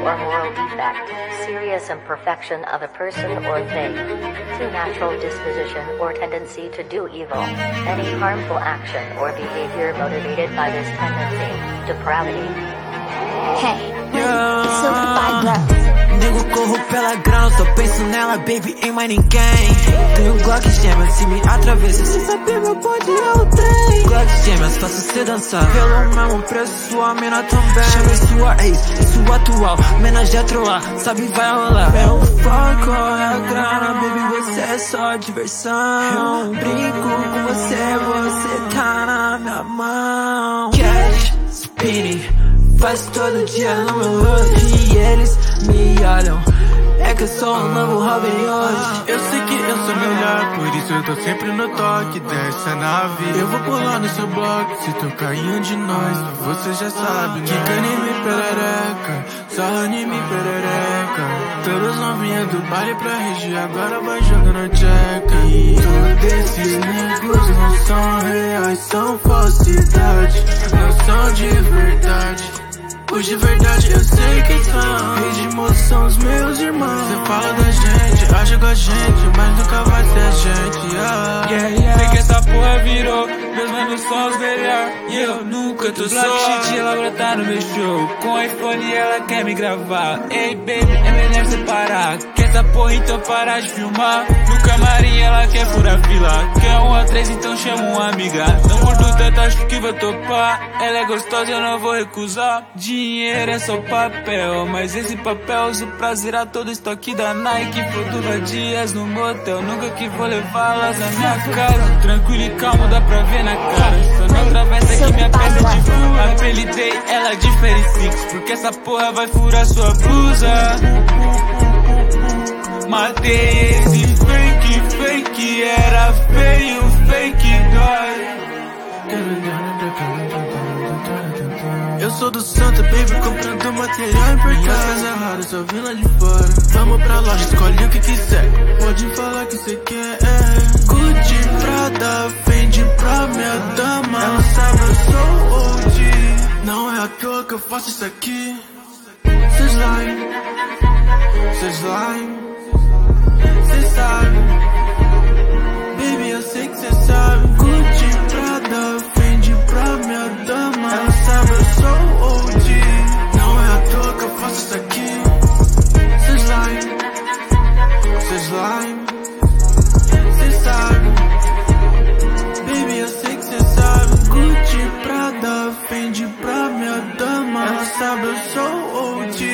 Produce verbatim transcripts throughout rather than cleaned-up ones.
or moral defect, serious imperfection of a person or thing, to natural disposition or tendency to do evil, any harmful action or behavior motivated by this tendency, depravity. Hey, Silk by Gloves. Nego, corro pela grana, só penso nela, baby, em mais ninguém. Tenho Glock gêmeas, se me atravessa, sem saber meu bonde é o trem. Glock gêmeas, faço cê dançar pelo mesmo preço, sua mina também. Chamei sua ex, sua atual, mina já trollar, sabe vai rolar. É o foco, é a grana, baby, você é só diversão. Brinco com você, você tá na minha mão. Cash, spinning, faz todo dia no meu look e eles me olham. É que eu sou um novo Robin hoje. Eu sei que eu sou melhor, por isso eu tô sempre no toque dessa nave. Eu vou pular no seu bloco, se tocar em um de nós, você já sabe. Kika anime perereca, só anime perereca. Todos novinhas do baile pra regir, agora vai jogando tcheca. E todos esses negros não são reais, são falsidade, não são de verdade. Os de verdade eu sei quem são. Reis de moço são os meus irmãos. Cê fala da gente, acha com a gente, mas nunca vai ser a gente. Yeah, yeah, yeah. Sei que essa porra virou, meus manos são os melhor. E eu nunca tô só. Black Shit, ela vai tá no meu show. Com iPhone ela quer me gravar. Ei baby, é melhor separar. Quer essa porra então parar de filmar. No camarim ela quer furar fila. Quer um a três então chama uma amiga. Não curto tanto, acho que vai topar. Ela é gostosa, eu não vou recusar. Dinheiro é só papel, mas esse papel uso pra zerar todo o estoque da Nike. Flutua dias no motel, nunca que vou levá-las na minha casa. Tranquilo e calmo, dá pra ver na cara. Só não atravessa que minha peça de fura. Apelidei ela de Fairy Six, porque essa porra vai furar sua blusa. Matei esse fake, fake era feio, fake dói. Eu sou do Santa, baby, comprando material importado. Errado, só vim lá de fora. Vamos pra loja, escolhe o que quiser. Pode falar que cê quer. Gucci, Prada, vende pra minha dama. Ela sabe, eu sou O G. Não é à toa que eu faço isso aqui. Cê slime, cê slime, cê sabe. Baby, eu sei que cê sabe. Gucci, Prada, vende pra minha dama. Ela sabe, eu sou O G. Não é à toa que eu faço isso aqui. Cê slime, cê slime, cê sabe. Baby, eu sei que cê sabe. Gucci, Prada, vende pra minha dama. Ela sabe, eu sou O G.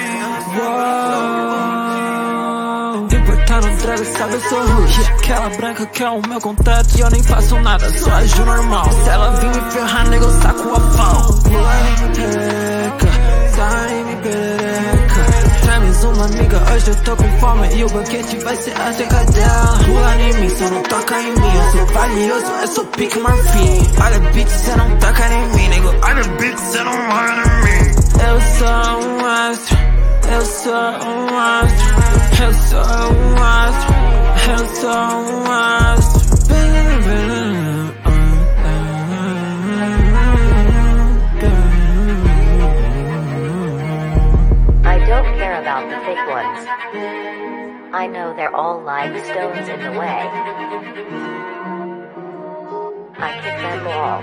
Importando droga, sabe eu sou rude. Aquela branca que é o meu contato e eu nem faço nada, só ajo normal. Se ela vir me ferrar, nego, eu saco a pau. Pula em me perereca, sai em me perereca. Traz uma amiga, hoje eu tô com fome e o banquete vai ser acerca dela. Pula em mim, só não toca em mim. Eu sou valioso, eu sou pique Marfim. Olha beat, cê não toca em mim, nego. Olha beat, cê não olha em mim. Eu sou um astro, eu sou um astro. Eu sou um astro, eu sou um astro. I don't care about the fake ones. I know they're all like stones in the way. I kick them all.